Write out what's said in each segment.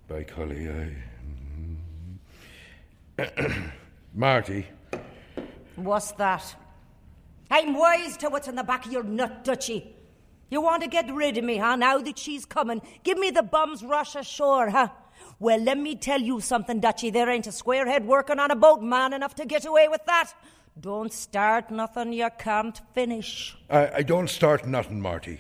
By Collie, Marty. What's that? I'm wise to what's in the back of your nut, Dutchie. You want to get rid of me, huh? Now that she's coming, give me the bum's rush ashore, huh? Well, let me tell you something, Dutchie. There ain't a squarehead working on a boat man enough to get away with that. Don't start nothing you can't finish. I don't start nothing, Marty.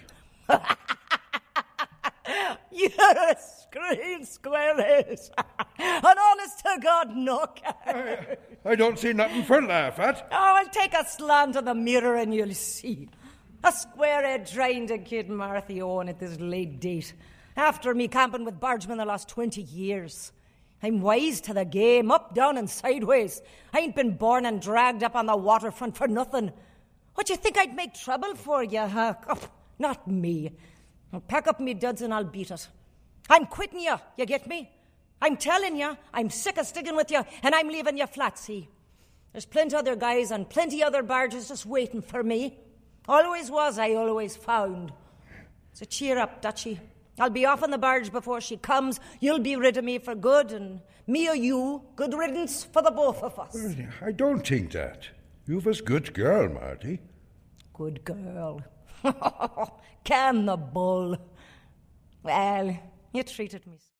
You're a screen squarehead. An honest to God knockout. I don't see nothing for laugh at. Oh, I'll take a slant of the mirror and you'll see. A squarehead trying to kid Marthy Owen at this late date. After me camping with bargemen the last 20 years. I'm wise to the game, up, down and sideways. I ain't been born and dragged up on the waterfront for nothing. What, you think I'd make trouble for you, huh? Oh, not me. I'll pack up me duds and I'll beat it. I'm quitting you get me? I'm telling you, I'm sick of sticking with you and I'm leaving you flat, see? There's plenty other guys and plenty other barges just waiting for me. Always was, I always found. So cheer up, Dutchie. I'll be off on the barge before she comes. You'll be rid of me for good, and me or you, good riddance for the both of us. I don't think that. You've a good girl, Marty. Good girl. Can the bull. Well, you treated me